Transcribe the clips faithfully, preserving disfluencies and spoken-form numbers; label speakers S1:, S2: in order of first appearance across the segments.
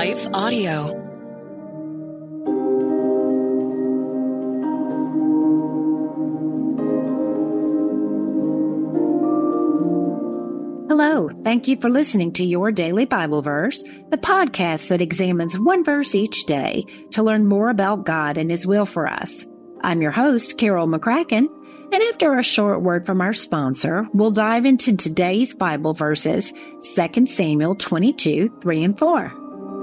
S1: Life Audio.
S2: Hello, thank you for listening to Your Daily Bible Verse, the podcast that examines one verse each day to learn more about God and His will for us. I'm your host, Carol McCracken, and after a short word from our sponsor, we'll dive into today's Bible verses, Second Samuel twenty-two, three and four.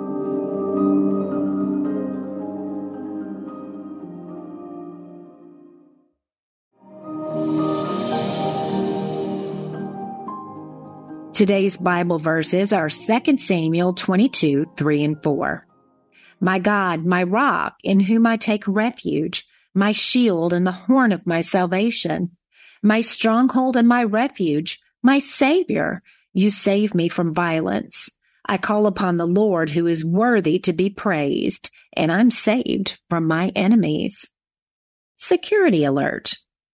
S2: Today's Bible verses are Second Samuel twenty-two, three and four. My God, my rock, in whom I take refuge, my shield and the horn of my salvation, my stronghold and my refuge, my Savior, you save me from violence. I call upon the Lord who is worthy to be praised, and I'm saved from my enemies. Security alert.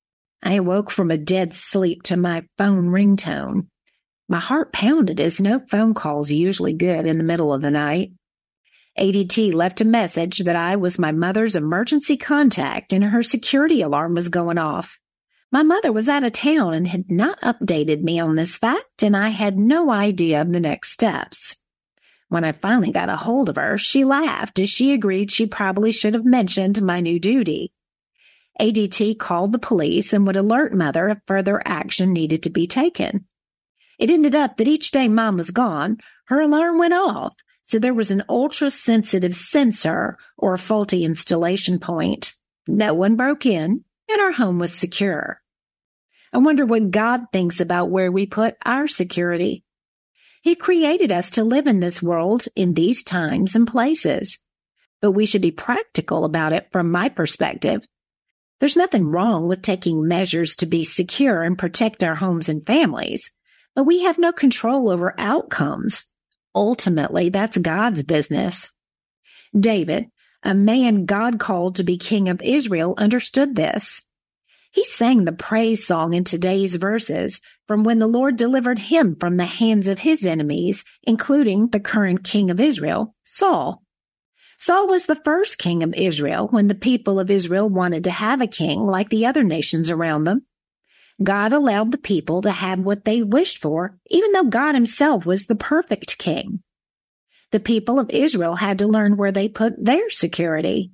S2: I awoke from a dead sleep to my phone ringtone. My heart pounded as no phone calls usually good in the middle of the night. A D T left a message that I was my mother's emergency contact and her security alarm was going off. My mother was out of town and had not updated me on this fact, and I had no idea of the next steps. When I finally got a hold of her, she laughed as she agreed she probably should have mentioned my new duty. A D T called the police and would alert Mother if further action needed to be taken. It ended up that each day Mom was gone, her alarm went off, so there was an ultra-sensitive sensor or a faulty installation point. No one broke in, and our home was secure. I wonder what God thinks about where we put our security. He created us to live in this world in these times and places, but we should be practical about it from my perspective. There's nothing wrong with taking measures to be secure and protect our homes and families. But we have no control over outcomes. Ultimately, that's God's business. David, a man God called to be king of Israel, understood this. He sang the praise song in today's verses from when the Lord delivered him from the hands of his enemies, including the current king of Israel, Saul. Saul was the first king of Israel when the people of Israel wanted to have a king like the other nations around them. God allowed the people to have what they wished for, even though God himself was the perfect king. The people of Israel had to learn where they put their security.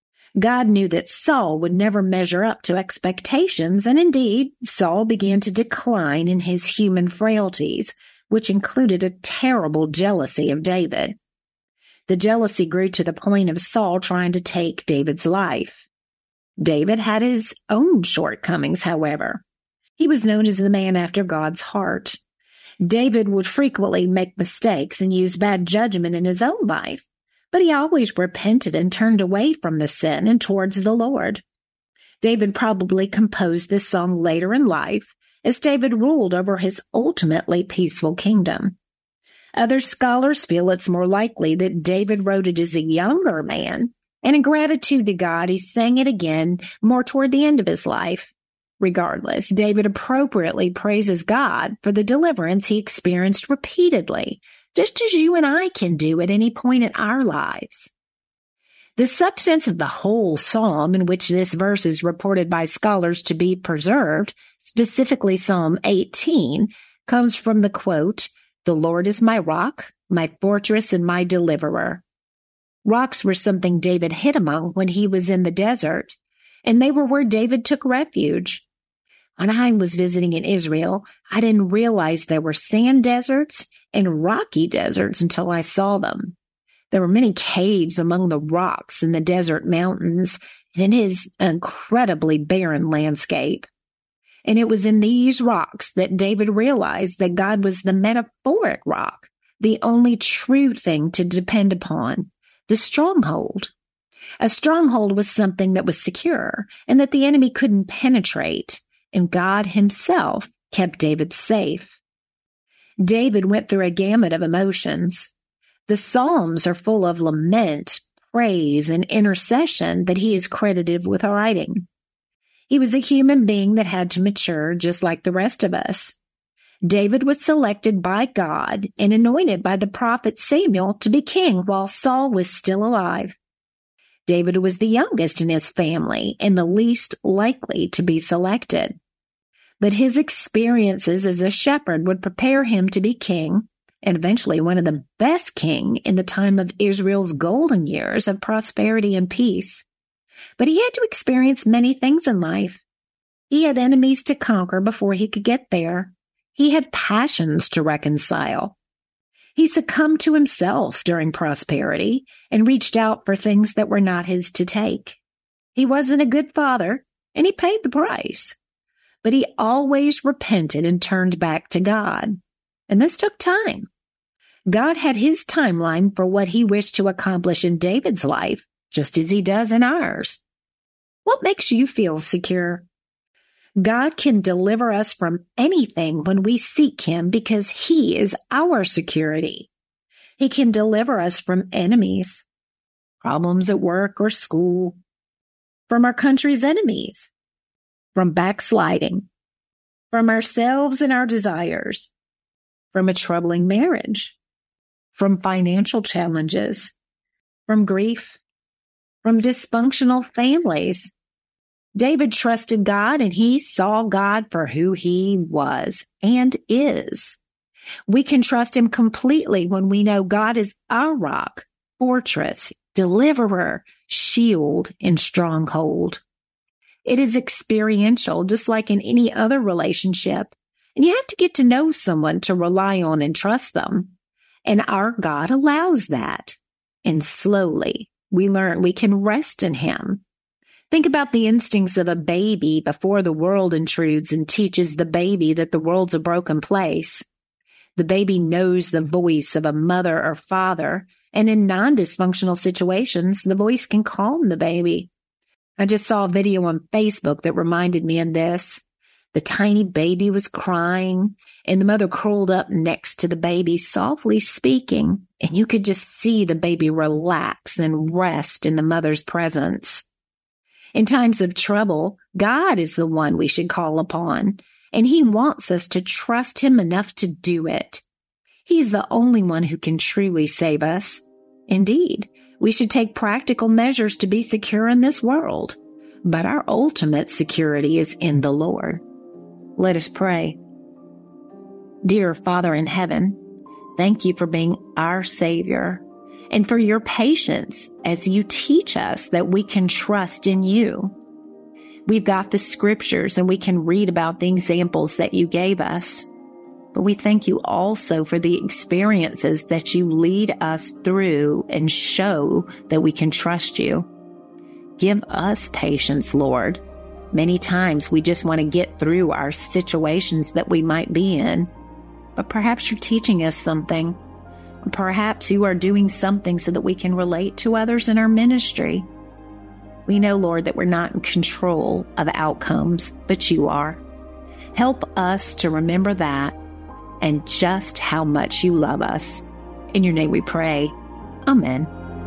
S2: God knew that Saul would never measure up to expectations, and indeed, Saul began to decline in his human frailties, which included a terrible jealousy of David. The jealousy grew to the point of Saul trying to take David's life. David had his own shortcomings, however. He was known as the man after God's heart. David would frequently make mistakes and use bad judgment in his own life, but he always repented and turned away from the sin and towards the Lord. David probably composed this song later in life as David ruled over his ultimately peaceful kingdom. Other scholars feel it's more likely that David wrote it as a younger man, and in gratitude to God, he sang it again more toward the end of his life. Regardless, David appropriately praises God for the deliverance he experienced repeatedly, just as you and I can do at any point in our lives. The substance of the whole psalm in which this verse is reported by scholars to be preserved, specifically Psalm eighteen, comes from the quote, "The Lord is my rock, my fortress, and my deliverer." Rocks were something David hid among when he was in the desert, and they were where David took refuge. When I was visiting in Israel, I didn't realize there were sand deserts and rocky deserts until I saw them. There were many caves among the rocks in the desert mountains, and it is an incredibly barren landscape. And it was in these rocks that David realized that God was the metaphoric rock, the only true thing to depend upon, the stronghold. A stronghold was something that was secure and that the enemy couldn't penetrate. And God himself kept David safe. David went through a gamut of emotions. The Psalms are full of lament, praise, and intercession that he is credited with writing. He was a human being that had to mature just like the rest of us. David was selected by God and anointed by the prophet Samuel to be king while Saul was still alive. David was the youngest in his family and the least likely to be selected. But his experiences as a shepherd would prepare him to be king, and eventually one of the best king in the time of Israel's golden years of prosperity and peace. But he had to experience many things in life. He had enemies to conquer before he could get there. He had passions to reconcile. He succumbed to himself during prosperity and reached out for things that were not his to take. He wasn't a good father, and he paid the price. But he always repented and turned back to God. And this took time. God had his timeline for what he wished to accomplish in David's life, just as he does in ours. What makes you feel secure? God can deliver us from anything when we seek him because he is our security. He can deliver us from enemies, problems at work or school, from our country's enemies, from backsliding, from ourselves and our desires, from a troubling marriage, from financial challenges, from grief, from dysfunctional families. David trusted God and he saw God for who he was and is. We can trust him completely when we know God is our rock, fortress, deliverer, shield, and stronghold. It is experiential, just like in any other relationship. And you have to get to know someone to rely on and trust them. And our God allows that. And slowly we learn we can rest in him. Think about the instincts of a baby before the world intrudes and teaches the baby that the world's a broken place. The baby knows the voice of a mother or father, and in non-dysfunctional situations, the voice can calm the baby. I just saw a video on Facebook that reminded me of this. The tiny baby was crying, and the mother curled up next to the baby, softly speaking, and you could just see the baby relax and rest in the mother's presence. In times of trouble, God is the one we should call upon, and he wants us to trust him enough to do it. He's the only one who can truly save us. Indeed, we should take practical measures to be secure in this world, but our ultimate security is in the Lord. Let us pray. Dear Father in heaven, thank you for being our Savior and for your patience as you teach us that we can trust in you. We've got the scriptures and we can read about the examples that you gave us. But we thank you also for the experiences that you lead us through and show that we can trust you. Give us patience, Lord. Many times we just want to get through our situations that we might be in. But perhaps you're teaching us something. Perhaps you are doing something so that we can relate to others in our ministry. We know, Lord, that we're not in control of outcomes, but you are. Help us to remember that and just how much you love us. In your name we pray. Amen.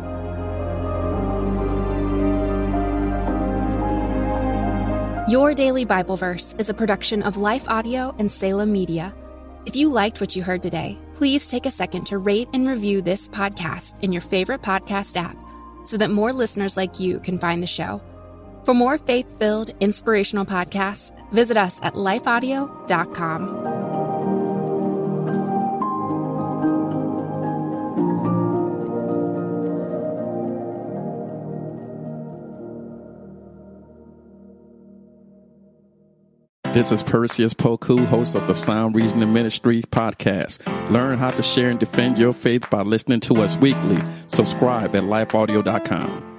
S1: Your Daily Bible Verse is a production of Life Audio and Salem Media. If you liked what you heard today, please take a second to rate and review this podcast in your favorite podcast app so that more listeners like you can find the show. For more faith-filled, inspirational podcasts, visit us at life audio dot com.
S3: This is Perseus Poku, host of the Sound Reasoning Ministry podcast. Learn how to share and defend your faith by listening to us weekly. Subscribe at life audio dot com.